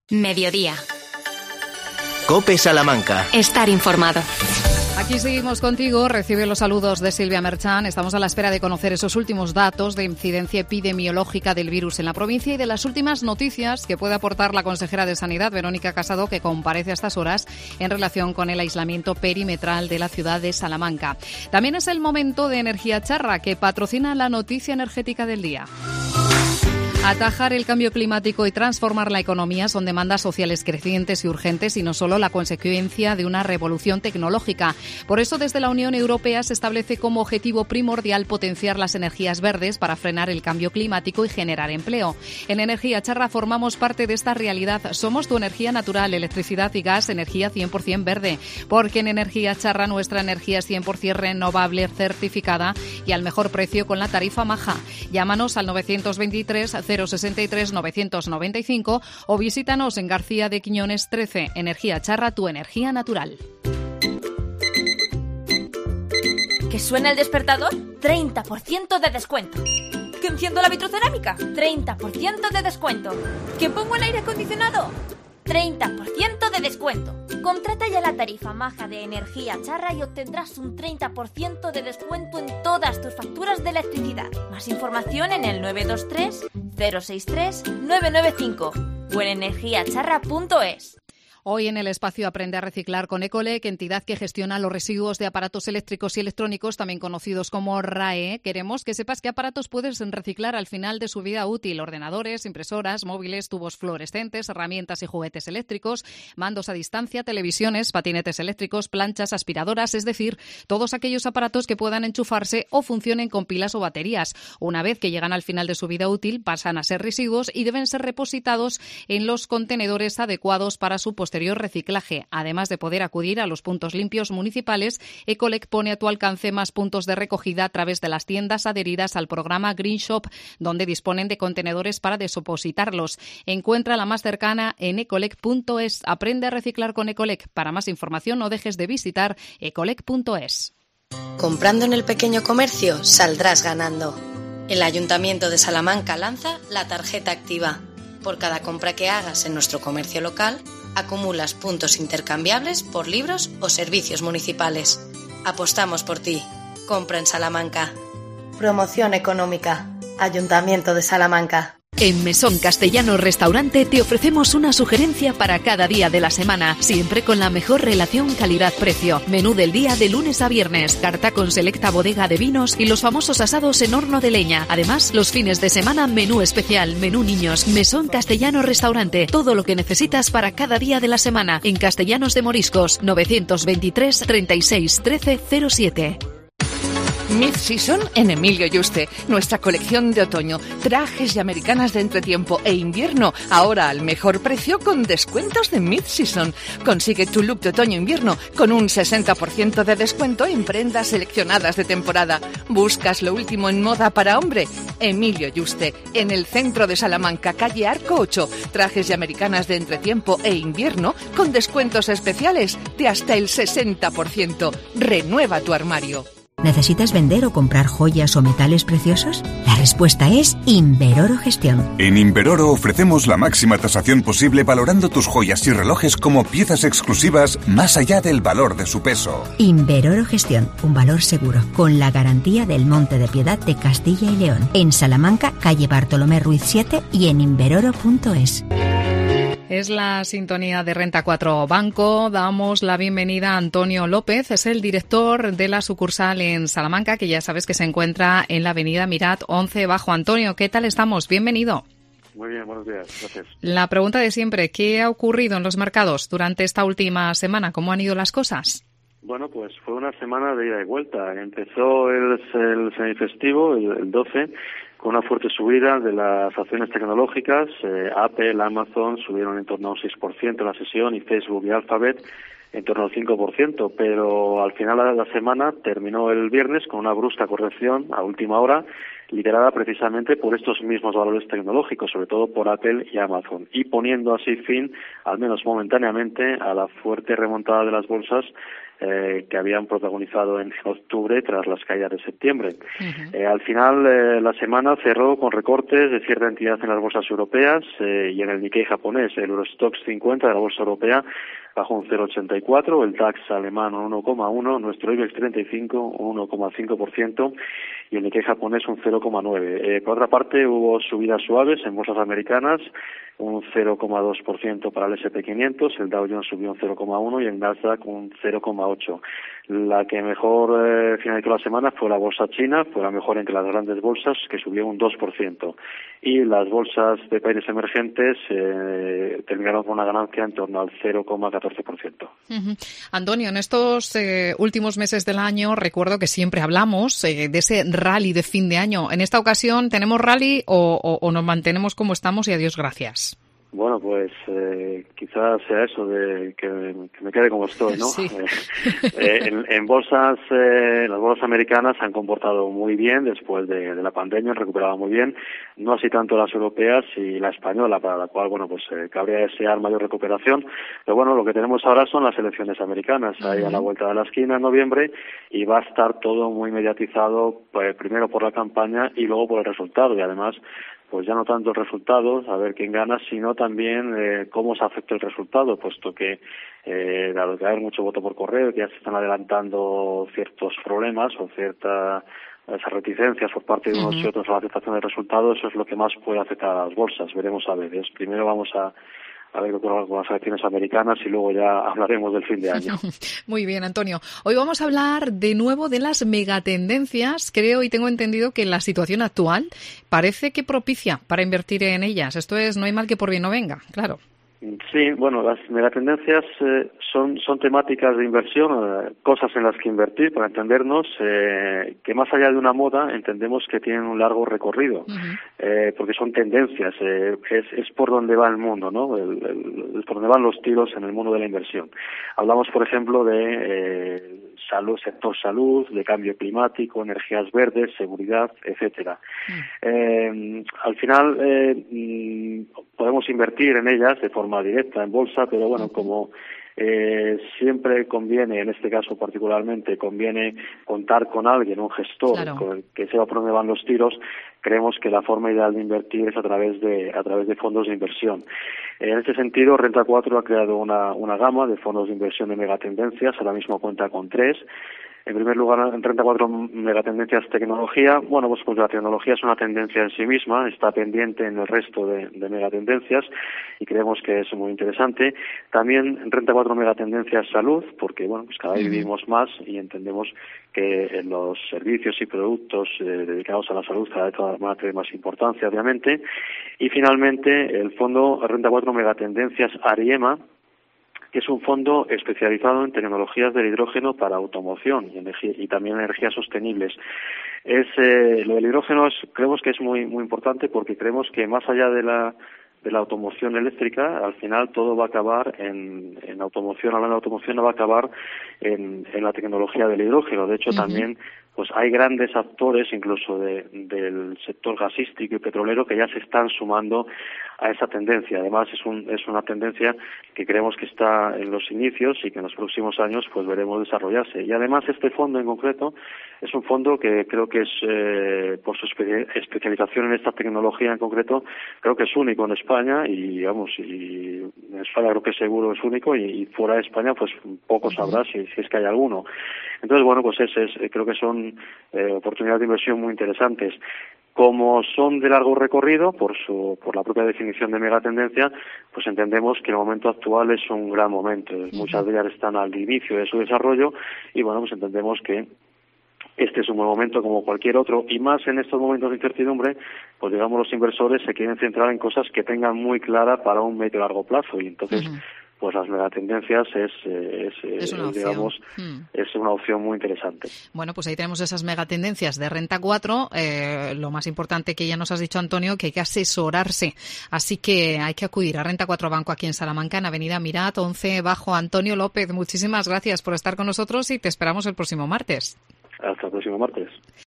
Mediodía. COPE Salamanca. Estar informado. Aquí seguimos contigo, recibe los saludos de Silvia Merchán. Estamos a la espera de conocer esos últimos datos de incidencia epidemiológica del virus en la provincia y de las últimas noticias que puede aportar la consejera de Sanidad, Verónica Casado, que comparece a estas horas en relación con el aislamiento perimetral de la ciudad de Salamanca. También es el momento de Energía Charra, que patrocina la noticia energética del día. Atajar el cambio climático y transformar la economía son demandas sociales crecientes y urgentes y no solo la consecuencia de una revolución tecnológica. Por eso, desde la Unión Europea se establece como objetivo primordial potenciar las energías verdes para frenar el cambio climático y generar empleo. En Energía Charra formamos parte de esta realidad. Somos tu energía natural, electricidad y gas, energía 100% verde. Porque en Energía Charra nuestra energía es 100% renovable, certificada y al mejor precio con la tarifa maja. Llámanos al 923 063 995 o visítanos en García de Quiñones 13. Energía Charra, tu energía natural. ¿Que suena el despertador? 30% de descuento. ¿Que enciendo la vitrocerámica? 30% de descuento. ¿Que pongo el aire acondicionado? 30% de descuento. Contrata ya la tarifa maja de Energía Charra y obtendrás un 30% de descuento en todas tus facturas de electricidad. Más información en el 923 063 995 o en energiacharra.es. Hoy en el espacio Aprende a Reciclar con Ecolec, entidad que gestiona los residuos de aparatos eléctricos y electrónicos, también conocidos como RAE. Queremos que sepas qué aparatos puedes reciclar al final de su vida útil: ordenadores, impresoras, móviles, tubos fluorescentes, herramientas y juguetes eléctricos, mandos a distancia, televisiones, patinetes eléctricos, planchas, aspiradoras, es decir, todos aquellos aparatos que puedan enchufarse o funcionen con pilas o baterías. Una vez que llegan al final de su vida útil, pasan a ser residuos y deben ser repositados en los contenedores adecuados para su posterior reciclaje. Además de poder acudir a los puntos limpios municipales, Ecolec pone a tu alcance más puntos de recogida a través de las tiendas adheridas al programa Green Shop, donde disponen de contenedores para depositarlos. Encuentra la más cercana en ecolec.es. Aprende a reciclar con Ecolec. Para más información, no dejes de visitar ecolec.es. Comprando en el pequeño comercio, saldrás ganando. El Ayuntamiento de Salamanca lanza la tarjeta activa. Por cada compra que hagas en nuestro comercio local, acumulas puntos intercambiables por libros o servicios municipales. Apostamos por ti. Compra en Salamanca. Promoción económica. Ayuntamiento de Salamanca. En Mesón Castellano Restaurante te ofrecemos una sugerencia para cada día de la semana, siempre con la mejor relación calidad-precio. Menú del día de lunes a viernes, carta con selecta bodega de vinos y los famosos asados en horno de leña. Además, los fines de semana, menú especial, menú niños. Mesón Castellano Restaurante, todo lo que necesitas para cada día de la semana. En Castellanos de Moriscos, 923 36 13 07. Mid-Season en Emilio Yuste. Nuestra colección de otoño, trajes y americanas de entretiempo e invierno, ahora al mejor precio con descuentos de Mid-Season. Consigue tu look de otoño-invierno con un 60% de descuento en prendas seleccionadas de temporada. ¿Buscas lo último en moda para hombre? Emilio Yuste, en el centro de Salamanca, calle Arco 8. Trajes y americanas de entretiempo e invierno con descuentos especiales de hasta el 60%. Renueva tu armario. ¿Necesitas vender o comprar joyas o metales preciosos? La respuesta es Inveroro Gestión. En Inveroro ofrecemos la máxima tasación posible valorando tus joyas y relojes como piezas exclusivas más allá del valor de su peso. Inveroro Gestión, un valor seguro, con la garantía del Monte de Piedad de Castilla y León. En Salamanca, calle Bartolomé Ruiz 7 y en inveroro.es. Es la sintonía de Renta 4 Banco. Damos la bienvenida a Antonio López, es el director de la sucursal en Salamanca, que ya sabes que se encuentra en la avenida Mirat 11 Bajo. Antonio, ¿qué tal estamos? Bienvenido. Muy bien, buenos días, gracias. La pregunta de siempre, ¿qué ha ocurrido en los mercados durante esta última semana? ¿Cómo han ido las cosas? Bueno, pues fue una semana de ida y vuelta. Empezó el semifestivo, el 12, con una fuerte subida de las acciones tecnológicas. Apple, Amazon subieron en torno a un 6% en la sesión y Facebook y Alphabet en torno al 5%, pero al final de la semana terminó el viernes con una brusca corrección a última hora, liderada precisamente por estos mismos valores tecnológicos, sobre todo por Apple y Amazon, y poniendo así fin, al menos momentáneamente, a la fuerte remontada de las bolsas que habían protagonizado en octubre tras las caídas de septiembre. Al final, la semana cerró con recortes de cierta entidad en las bolsas europeas y en el Nikkei japonés. El Eurostoxx 50 de la bolsa europea bajó un 0,84, el DAX alemán un 1,1, nuestro IBEX 35 un 1,5% y el Nikkei japonés un 0,9. Por otra parte, hubo subidas suaves en bolsas americanas, un 0,2% para el S&P 500, el Dow Jones subió un 0,1 y el Nasdaq un 0,8. La que mejor finalizó la semana fue la bolsa china, fue la mejor entre las grandes bolsas, que subió un 2%. Y las bolsas de países emergentes terminaron con una ganancia en torno al 0,14%. Antonio, en estos últimos meses del año, recuerdo que siempre hablamos de ese rally de fin de año. En esta ocasión, ¿tenemos rally o nos mantenemos como estamos y adiós gracias? Bueno, pues quizás sea eso de que me quede como estoy, ¿no? Sí. En bolsas, las bolsas americanas se han comportado muy bien después de la pandemia, han recuperado muy bien, no así tanto las europeas y la española, para la cual, bueno, pues cabría desear mayor recuperación. Pero bueno, lo que tenemos ahora son las elecciones americanas, ahí a la vuelta de la esquina en noviembre, y va a estar todo muy mediatizado, pues, primero por la campaña y luego por el resultado, y además pues ya no tanto el resultado, a ver quién gana, sino también cómo se afecta el resultado, puesto que dado que hay mucho voto por correo, que ya se están adelantando ciertos problemas o ciertas reticencias por parte de unos y otros a la aceptación del resultado, eso es lo que más puede afectar a las bolsas. Veremos a ver. Primero vamos a ver qué ocurre con las elecciones americanas y luego ya hablaremos del fin de año. Muy bien, Antonio. Hoy vamos a hablar de nuevo de las megatendencias. Creo y tengo entendido que la situación actual parece que propicia para invertir en ellas. Esto es, no hay mal que por bien no venga, claro. Sí, bueno, las megatendencias son temáticas de inversión, cosas en las que invertir, para entendernos, que más allá de una moda entendemos que tienen un largo recorrido, porque son tendencias, es por donde va el mundo, ¿no? Es por donde van los tiros en el mundo de la inversión. Hablamos, por ejemplo, de salud, sector salud, de cambio climático, energías verdes, seguridad, etcétera. Al final podemos invertir en ellas de forma directa en bolsa, pero bueno, como siempre conviene, en este caso particularmente, conviene contar con alguien, un gestor, claro, con el que sepa por dónde van los tiros. Creemos que la forma ideal de invertir es a través de fondos de inversión. En este sentido, Renta 4 ha creado una gama de fondos de inversión de megatendencias, ahora mismo cuenta con 3. En primer lugar, en Renta 4 megatendencias tecnología. Bueno, pues la tecnología es una tendencia en sí misma, está pendiente en el resto de megatendencias y creemos que es muy interesante. También en Renta 4 megatendencias salud, porque bueno, pues cada vez vivimos más y entendemos que los servicios y productos dedicados a la salud cada vez van a tener más importancia, obviamente. Y finalmente, el fondo Renta 4 megatendencias Ariema, que es un fondo especializado en tecnologías del hidrógeno para automoción y también energías sostenibles. Lo del hidrógeno creemos que es muy muy importante porque creemos que más allá de la automoción eléctrica, al final todo va a acabar en automoción, hablando de automoción, no va a acabar en la tecnología del hidrógeno. De hecho, también pues hay grandes actores, incluso del sector gasístico y petrolero, que ya se están sumando a esa tendencia. Además, es una tendencia que creemos que está en los inicios y que en los próximos años pues veremos desarrollarse. Y además, este fondo en concreto es un fondo que creo que es, por su especialización en esta tecnología en concreto, creo que es único en España y en España creo que seguro es único y fuera de España pues poco sabrá si es que hay alguno. Entonces, bueno, pues creo que son oportunidades de inversión muy interesantes. Como son de largo recorrido, por la propia definición de megatendencia, pues entendemos que el momento actual es un gran momento. Muchas de ellas están al inicio de su desarrollo y, bueno, pues entendemos que este es un buen momento como cualquier otro, y más en estos momentos de incertidumbre, pues digamos los inversores se quieren centrar en cosas que tengan muy clara para un medio y largo plazo, y entonces pues las megatendencias es una opción muy interesante. Bueno, pues ahí tenemos esas megatendencias de Renta 4. Lo más importante que ya nos has dicho, Antonio, que hay que asesorarse. Así que hay que acudir a Renta 4 Banco aquí en Salamanca, en Avenida Mirat 11 bajo. Antonio López, muchísimas gracias por estar con nosotros y te esperamos el próximo martes. Hasta el próximo martes.